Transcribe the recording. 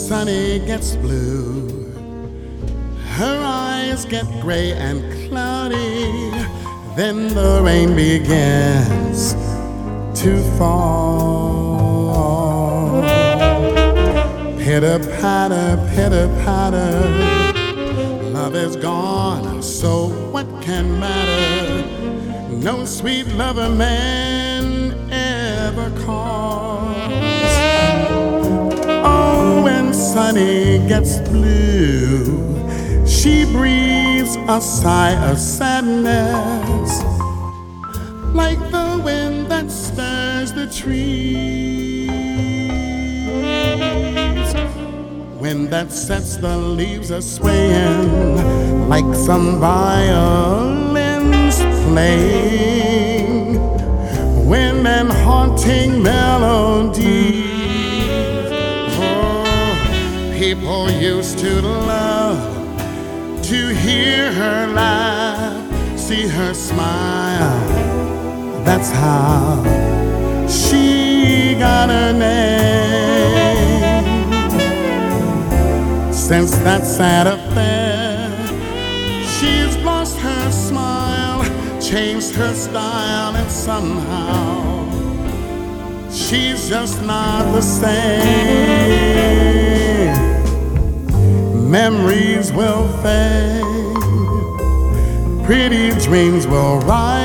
sunny gets blue, her eyes get gray and cloudy, then the rain begins to fall. Pitter-patter, pitter-patter, love is gone, so what can matter? No sweet lover man ever calls. Oh, when sunny gets blue, she breathes a sigh of sadness, like the wind that stirs the trees, wind that sets the leaves a-swaying, like some violins playing, wind and haunting melody. Oh, people used to love to hear her laugh, see her smile. That's how she got her name. Since that sad affair, she's lost her smile, changed her style, and somehow she's just not the same. Memories will fade, pretty dreams will rise.